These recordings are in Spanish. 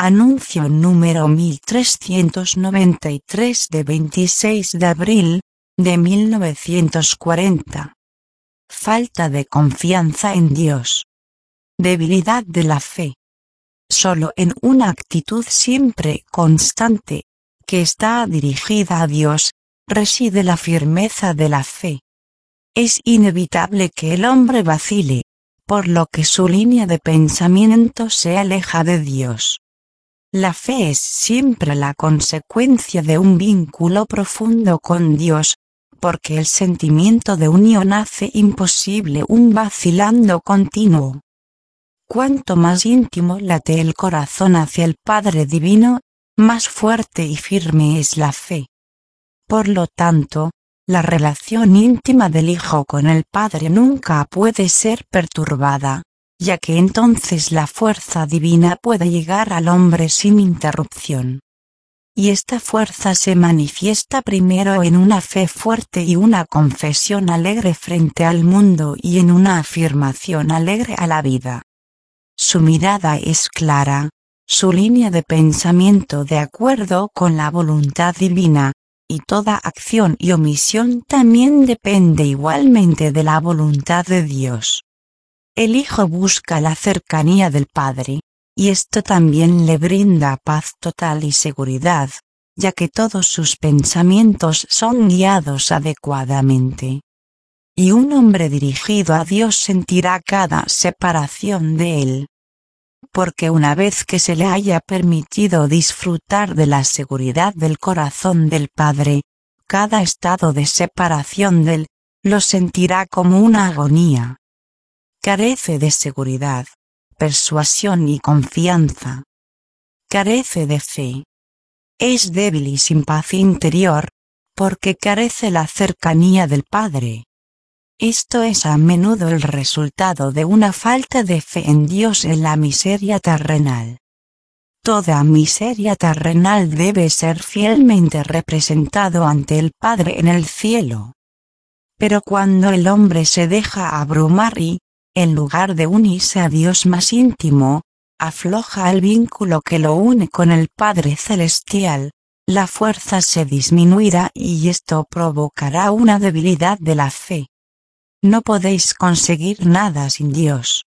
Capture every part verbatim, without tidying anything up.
Anuncio número mil trescientos noventa y tres de veintiséis de abril, de mil novecientos cuarenta. Falta de confianza en Dios. Debilidad de la fe. Solo en una actitud siempre constante, que está dirigida a Dios, reside la firmeza de la fe. Es inevitable que el hombre vacile, por lo que su línea de pensamiento se aleja de Dios. La fe es siempre la consecuencia de un vínculo profundo con Dios, porque el sentimiento de unión hace imposible un vacilando continuo. Cuanto más íntimo late el corazón hacia el Padre Divino, más fuerte y firme es la fe. Por lo tanto, la relación íntima del Hijo con el Padre nunca puede ser perturbada, ya que entonces la fuerza divina puede llegar al hombre sin interrupción. Y esta fuerza se manifiesta primero en una fe fuerte y una confesión alegre frente al mundo y en una afirmación alegre a la vida. Su mirada es clara, su línea de pensamiento de acuerdo con la voluntad divina, y toda acción y omisión también depende igualmente de la voluntad de Dios. El Hijo busca la cercanía del Padre, y esto también le brinda paz total y seguridad, ya que todos sus pensamientos son guiados adecuadamente. Y un hombre dirigido a Dios sentirá cada separación de Él. Porque una vez que se le haya permitido disfrutar de la seguridad del corazón del Padre, cada estado de separación de Él, lo sentirá como una agonía. Carece de seguridad, persuasión y confianza. Carece de fe. Es débil y sin paz interior, porque carece la cercanía del Padre. Esto es a menudo el resultado de una falta de fe en Dios en la miseria terrenal. Toda miseria terrenal debe ser fielmente representado ante el Padre en el cielo. Pero cuando el hombre se deja abrumar y, en lugar de unirse a Dios más íntimo, afloja el vínculo que lo une con el Padre Celestial, la fuerza se disminuirá y esto provocará una debilidad de la fe. No podéis conseguir nada sin Dios.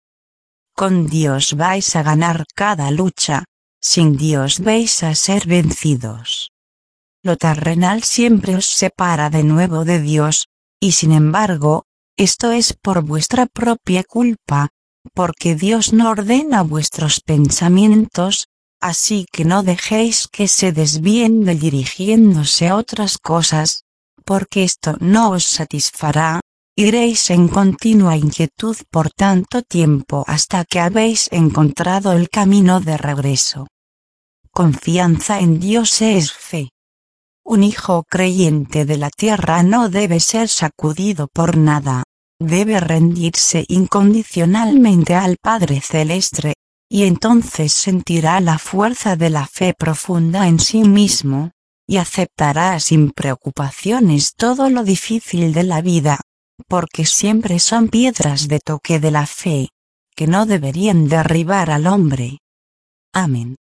Con Dios vais a ganar cada lucha, sin Dios vais a ser vencidos. Lo terrenal siempre os separa de nuevo de Dios, y sin embargo, esto es por vuestra propia culpa, porque Dios no ordena vuestros pensamientos, así que no dejéis que se desvíen de dirigiéndose a otras cosas, porque esto no os satisfará. Iréis en continua inquietud por tanto tiempo hasta que habéis encontrado el camino de regreso. Confianza en Dios es fe. Un hijo creyente de la tierra no debe ser sacudido por nada, debe rendirse incondicionalmente al Padre Celeste, y entonces sentirá la fuerza de la fe profunda en sí mismo, y aceptará sin preocupaciones todo lo difícil de la vida, porque siempre son piedras de toque de la fe, que no deberían derribar al hombre. Amén.